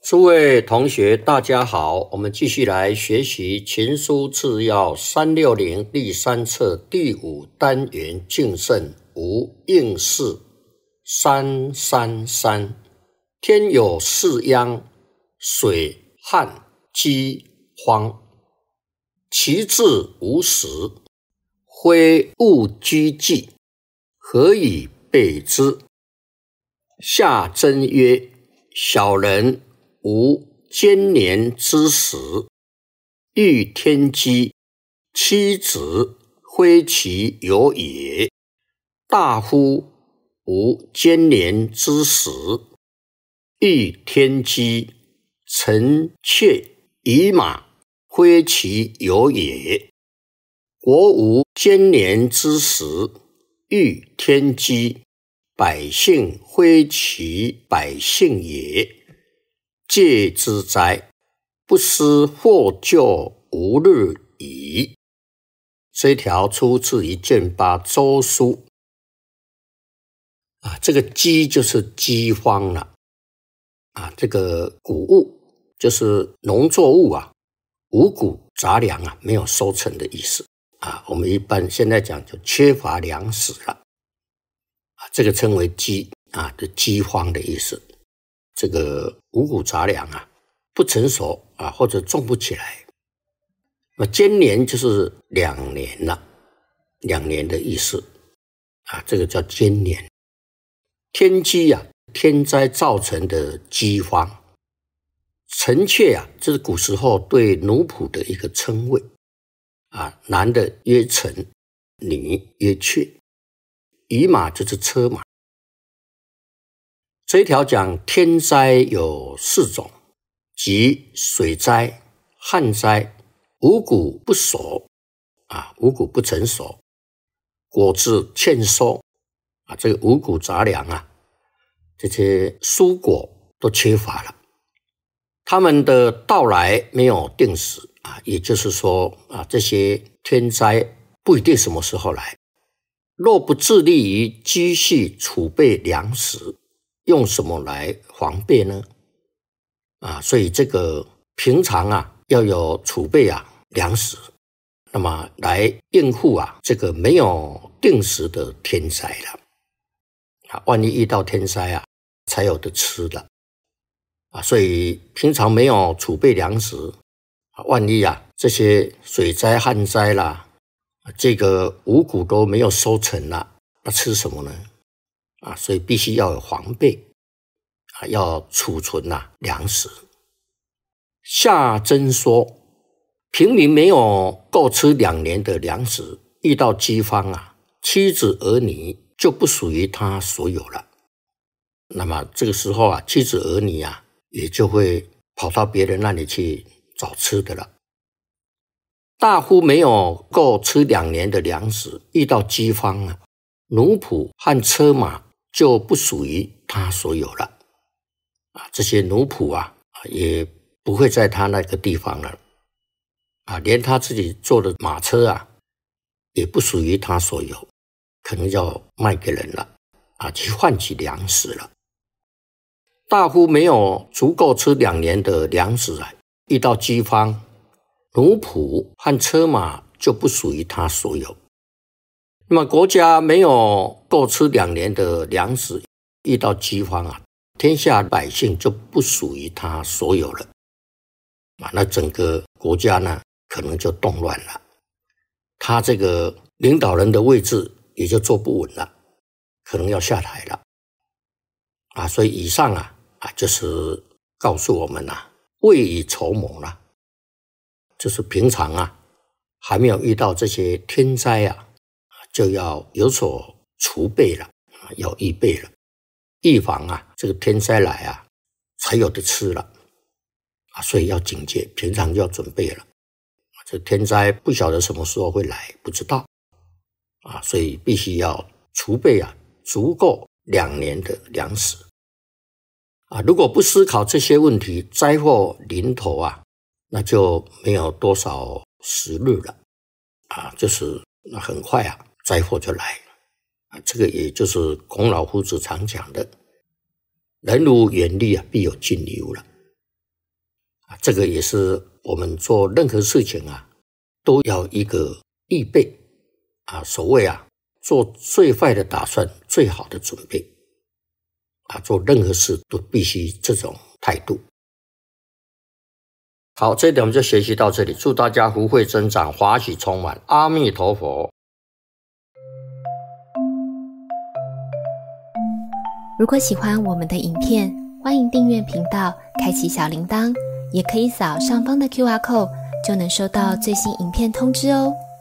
诸位同学，大家好，我们继续来学习《秦书治要360》第3册第5单元敬圣无应试333。天有四殃，水旱饥荒，其志无时，非物居济，何以备之？夏真曰：小人无兼年之时，欲天机，妻子非其有也。大夫无兼年之时，欲天机，臣妾以马，非其有也。国无兼年之时，欲天机，百姓非其百姓也。戒之哉！不思获救无日矣。这一条出自于卷八周书。这个饥就是饥荒了。这个谷物就是农作物五谷杂粮没有收成的意思。我们一般现在讲就缺乏粮食了。这个称为饥的饥荒的意思。这个五谷杂粮不成熟或者种不起来。兼年就是2年了，2年的意思这个叫兼年。天饥天灾造成的饥荒。臣妾这是古时候对奴仆的一个称谓男的曰臣，女曰妾。以马就是车马。这一条讲天灾有4种，即水灾、旱灾、五谷不熟五谷不成熟，果子欠收这个五谷杂粮这些蔬果都缺乏了。他们的到来没有定时也就是说这些天灾不一定什么时候来。若不致力于积蓄储备粮食，用什么来防备呢？所以这个平常要有储备粮食，那么来应付这个没有定时的天灾了。万一遇到天灾才有的吃的所以平常没有储备粮食，万一这些水灾旱灾啦，这个五谷都没有收成了，那吃什么呢？所以必须要有防备要储存粮食。夏真说，平民没有够吃2年的粮食，遇到饥荒妻子儿女就不属于他所有了。那么这个时候妻子儿女也就会跑到别人那里去找吃的了。大夫没有够吃2年的粮食，遇到饥荒奴仆和车马就不属于他所有了这些奴仆也不会在他那个地方了连他自己坐的马车也不属于他所有，可能要卖给人了去换取粮食了。大夫没有足够吃2年的粮食遇到饥荒，奴仆和车马就不属于他所有。那么国家没有够吃2年的粮食，遇到饥荒天下百姓就不属于他所有了那整个国家呢可能就动乱了，他这个领导人的位置也就坐不稳了，可能要下台了所以以上就是告诉我们未雨绸缪了，就是平常还没有遇到这些天灾就要有所储备了要预备了，预防这个天灾来才有的吃了所以要警戒，平常就要准备了这天灾不晓得什么时候会来，不知道所以必须要储备足够2年的粮食如果不思考这些问题，灾祸临头那就没有多少时日了就是很快灾祸就来了这个也就是孔老夫子常讲的人如远虑必有近忧了这个也是我们做任何事情都要一个预备所谓做最坏的打算，最好的准备做任何事都必须这种态度。好，这一点我们就学习到这里，祝大家福慧增长，法喜充满，阿弥陀佛。 如果喜欢我们的影片，欢迎订阅频道，开启小铃铛，也可以扫上方的 QR code，就能收到最新影片通知哦。